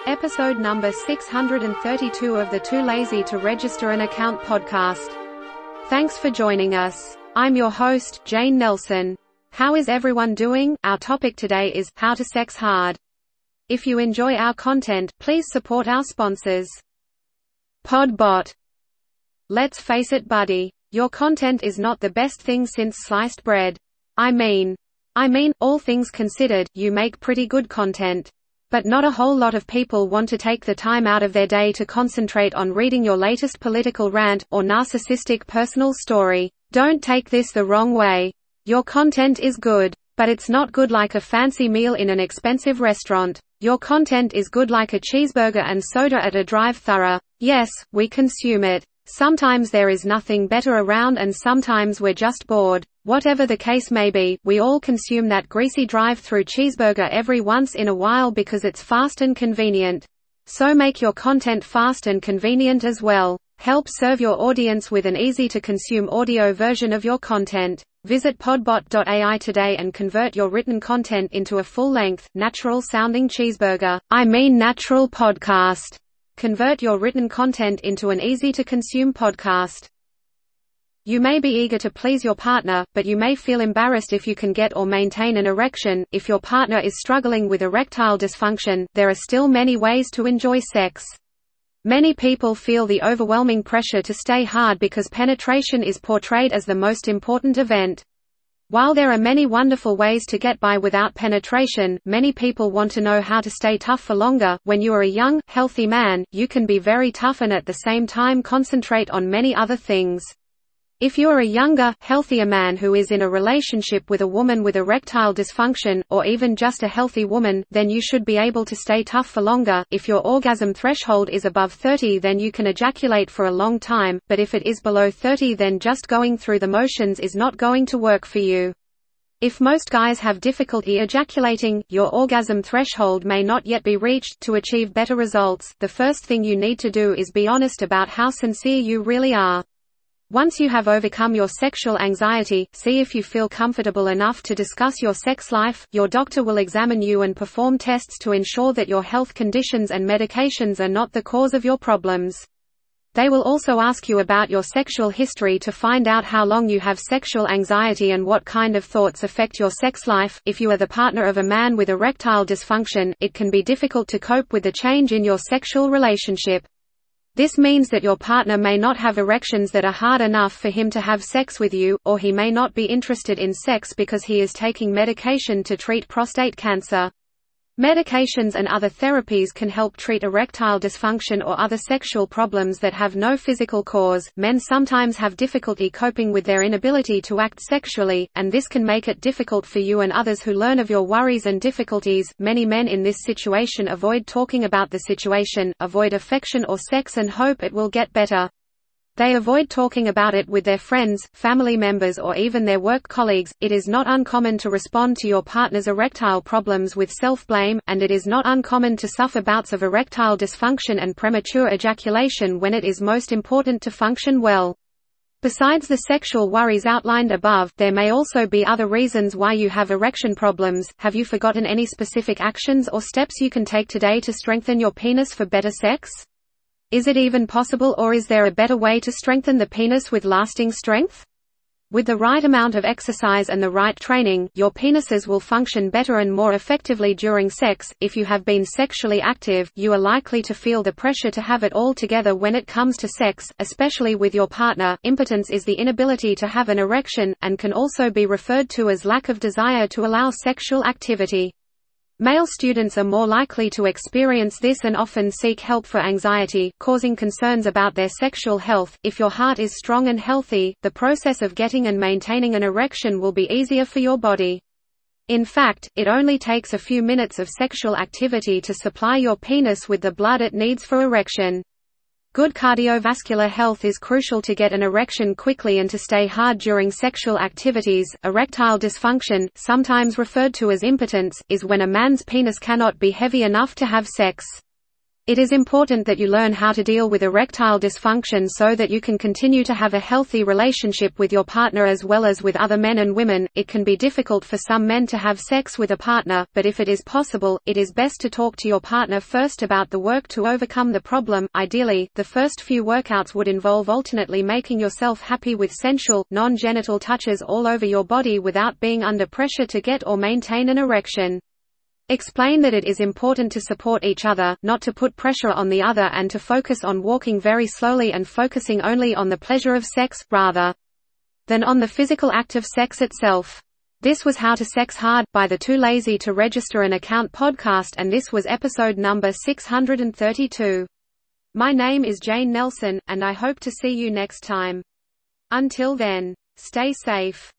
Episode number 632 of the Too Lazy to Register an Account podcast. Thanks for joining us. I'm your host, Jane Nelson. How is everyone doing? Our topic today is how to sex hard. If you enjoy our content, please support our sponsors. Podbot. Let's face it, buddy. Your content is not the best thing since sliced bread. I mean, all things considered, you make pretty good content. But not a whole lot of people want to take the time out of their day to concentrate on reading your latest political rant, or narcissistic personal story. Don't take this the wrong way. Your content is good. But it's not good like a fancy meal in an expensive restaurant. Your content is good like a cheeseburger and soda at a drive-thru. Yes, we consume it. Sometimes there is nothing better around and sometimes we're just bored. Whatever the case may be, we all consume that greasy drive-thru cheeseburger every once in a while because it's fast and convenient. So make your content fast and convenient as well. Help serve your audience with an easy-to-consume audio version of your content. Visit podbot.ai today and convert your written content into a full-length, natural-sounding cheeseburger. Natural podcast. Convert your written content into an easy-to-consume podcast. You may be eager to please your partner, but you may feel embarrassed if you can get or maintain an erection. If your partner is struggling with erectile dysfunction, there are still many ways to enjoy sex. Many people feel the overwhelming pressure to stay hard because penetration is portrayed as the most important event. While there are many wonderful ways to get by without penetration, many people want to know how to stay tough for longer. When you are a young, healthy man, you can be very tough and at the same time concentrate on many other things. If you are a younger, healthier man who is in a relationship with a woman with erectile dysfunction, or even just a healthy woman, then you should be able to stay tough for longer. If your orgasm threshold is above 30, then you can ejaculate for a long time, but if it is below 30, then just going through the motions is not going to work for you. If most guys have difficulty ejaculating, your orgasm threshold may not yet be reached. To achieve better results, the first thing you need to do is be honest about how sincere you really are. Once you have overcome your sexual anxiety, see if you feel comfortable enough to discuss your sex life. Your doctor will examine you and perform tests to ensure that your health conditions and medications are not the cause of your problems. They will also ask you about your sexual history to find out how long you have sexual anxiety and what kind of thoughts affect your sex life. If you are the partner of a man with erectile dysfunction, it can be difficult to cope with the change in your sexual relationship. This means that your partner may not have erections that are hard enough for him to have sex with you, or he may not be interested in sex because he is taking medication to treat prostate cancer. Medications and other therapies can help treat erectile dysfunction or other sexual problems that have no physical cause. Men sometimes have difficulty coping with their inability to act sexually, and this can make it difficult for you and others who learn of your worries and difficulties. Many men in this situation avoid talking about the situation, avoid affection or sex and hope it will get better. They avoid talking about it with their friends, family members or even their work colleagues. It is not uncommon to respond to your partner's erectile problems with self-blame, and it is not uncommon to suffer bouts of erectile dysfunction and premature ejaculation when it is most important to function well. Besides the sexual worries outlined above, there may also be other reasons why you have erection problems. Have you forgotten any specific actions or steps you can take today to strengthen your penis for better sex? Is it even possible, or is there a better way to strengthen the penis with lasting strength? With the right amount of exercise and the right training, your penises will function better and more effectively during sex. If you have been sexually active, you are likely to feel the pressure to have it all together when it comes to sex, especially with your partner. Impotence is the inability to have an erection, and can also be referred to as lack of desire to allow sexual activity. Male students are more likely to experience this and often seek help for anxiety, causing concerns about their sexual health. If your heart is strong and healthy, the process of getting and maintaining an erection will be easier for your body. In fact, it only takes a few minutes of sexual activity to supply your penis with the blood it needs for erection. Good cardiovascular health is crucial to get an erection quickly and to stay hard during sexual activities. Erectile dysfunction, sometimes referred to as impotence, is when a man's penis cannot be heavy enough to have sex. It is important that you learn how to deal with erectile dysfunction so that you can continue to have a healthy relationship with your partner as well as with other men and women. It can be difficult for some men to have sex with a partner, but if it is possible, it is best to talk to your partner first about the work to overcome the problem. Ideally, the first few workouts would involve alternately making yourself happy with sensual, non-genital touches all over your body without being under pressure to get or maintain an erection. Explain that it is important to support each other, not to put pressure on the other, and to focus on walking very slowly and focusing only on the pleasure of sex, rather than on the physical act of sex itself. This was How to Sex Hard, by the Too Lazy to Register an Account podcast, and this was episode number 632. My name is Jane Nelson, and I hope to see you next time. Until then, stay safe.